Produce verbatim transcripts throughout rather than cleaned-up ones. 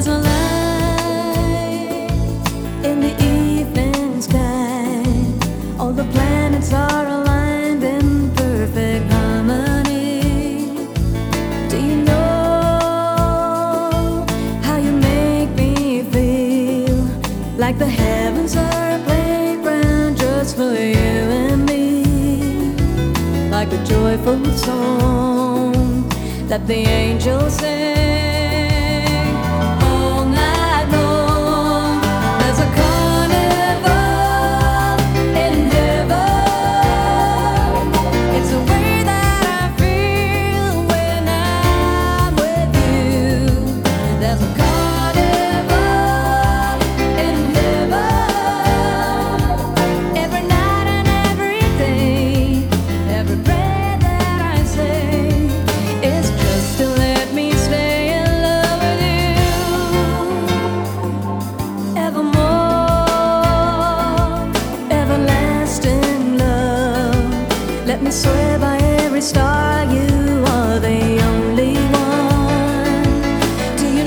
There's a light in the evening sky. All the planets are aligned in perfect harmony. Do you know how you make me feel? Like the heavens are a playground just for you and me. Like a joyful song that the angels sing. Let me swear by every star you are the only one. Do you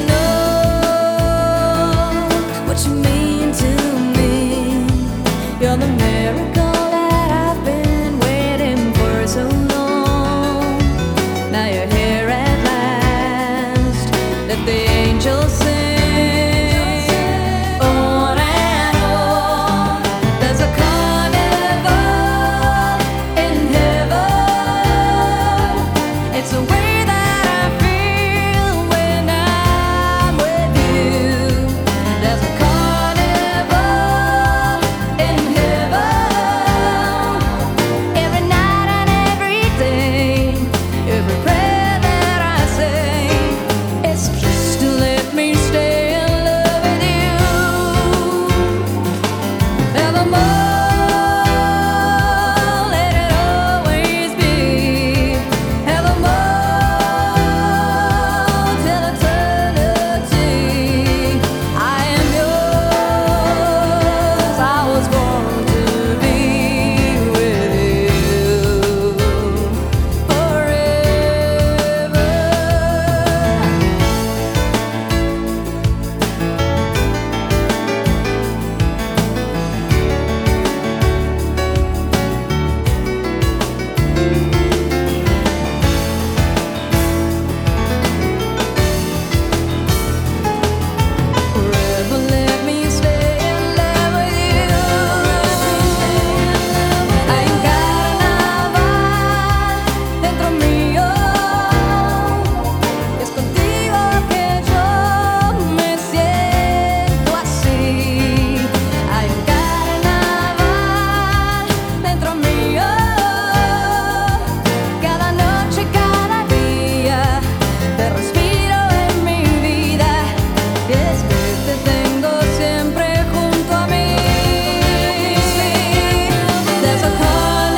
know what you mean to me? You're the miracle that I've been waiting for so long. Now you're here at last. Let the angels sing.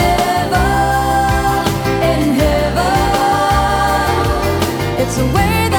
It's a way that